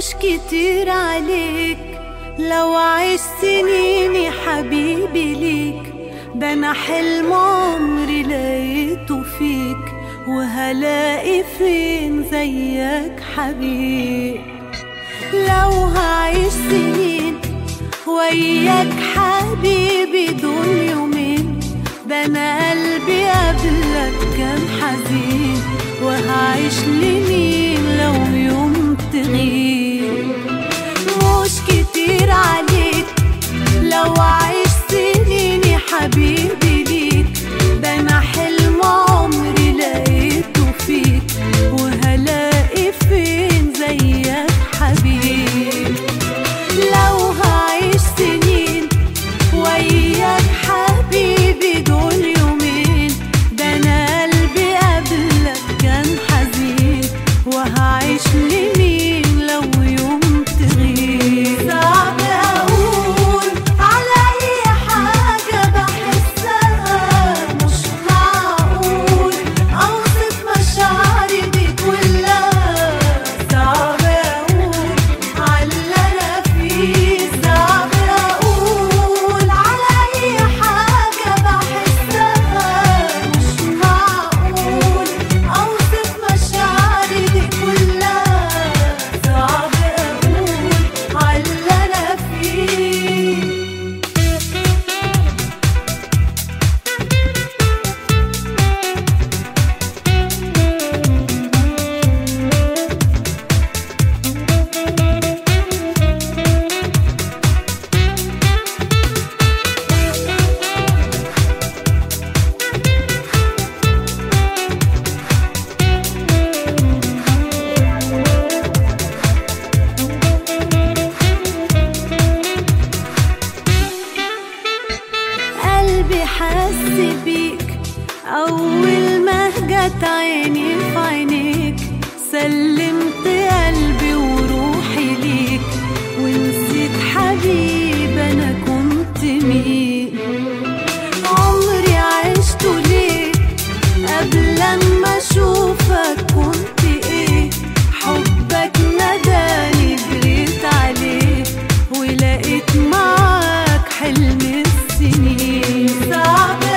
كتير عليك لو عشت سنيني حبيبي ليك، ده انا حلم عمري لقيته فيك، وهلاقي فين زيك حبيب. لو هعيش سنين وياك حبيبي دول يومين، ده انا قلبي قبلك كان حزين، وهعيش لمين لو يوم تغيب. مش كتير عليك لو عيش سنيني حبيبي ليك، ده انا حلم عمري لقيته فيك، وهلاقي فين زيك حبيب. لو هعيش سنين وياك حبيبي دول يومين، ده انا قلبي قبلك كان حزين، وهعيش لمين لو يوم تغيب. صعب اقول على اي حاجة بحسها، مش معقول اوصف مشاعري دي كلها. صعب اقول على اللي انا فيه، صعب اقول على اي حاجة بحسها، مش معقول اوصف مشاعري دي كلها. صعب اقول على اللي انا فيه. قلبي حس بيك أول ما جت عيني في عينيك، سلمت قلبي وروحي ليك، ونسيت حبيب أنا كنت مين. عمري عشته ليه قبل ما أشوفك كنت إيه، حبك نداني جريت عليه، ولقيت معاك حلم السنين. صعب